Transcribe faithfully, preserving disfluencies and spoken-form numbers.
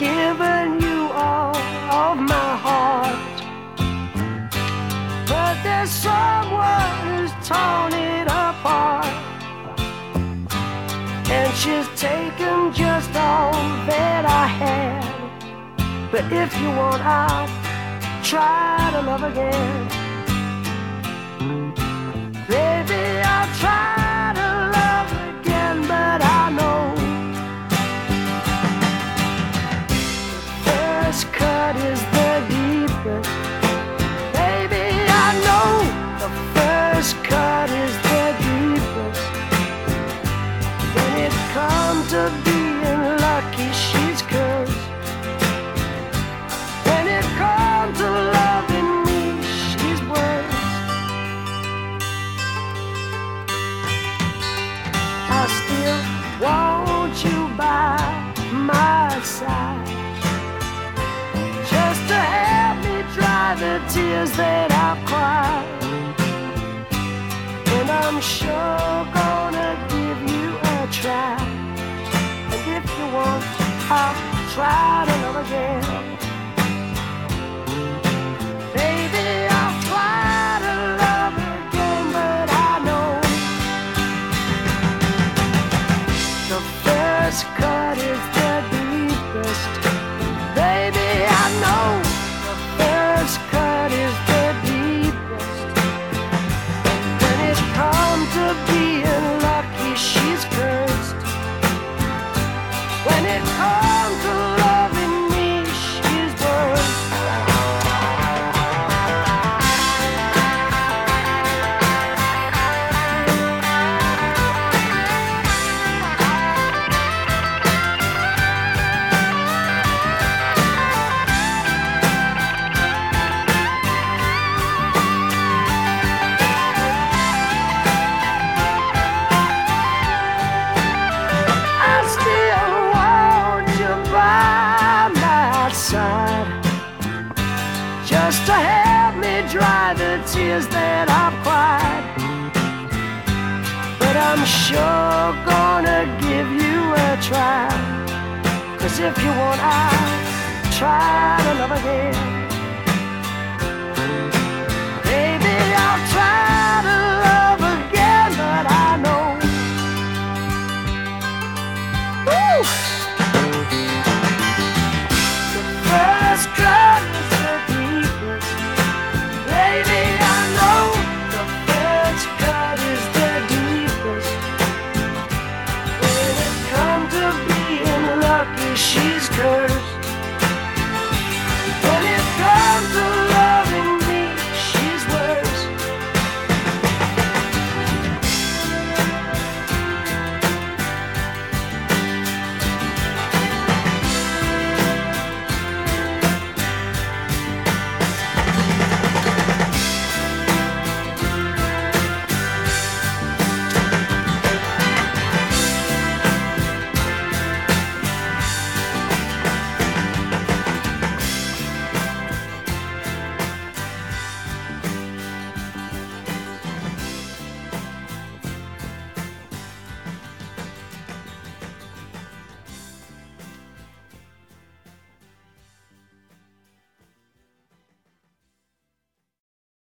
given you all of my heart, but there's someone who's torn it apart, and she's taken just all that I had. But if you want, I'll try to love again. Baby, I'll try to love again, but I know the first cut is the deepest. Baby, I know the first cut is the deepest. When it comes to being lucky, she's cursed. When it comes to loving me, she's worse. I still want you by my side, just to help me dry the tears that I've cried. And I'm sure gonna give you a try. And if you want, I'll try to love again. Baby, I'll try to love again, but I know the first cut is the deepest. Baby, I know the first cut is the deepest. When it comes to being lucky, she's cursed. When it comes to loving me, she's worse. I still want you by my side, just to help me dry the tears that I've cried. But I'm sure gonna give you a try, 'cause if you want, I'll try to love again.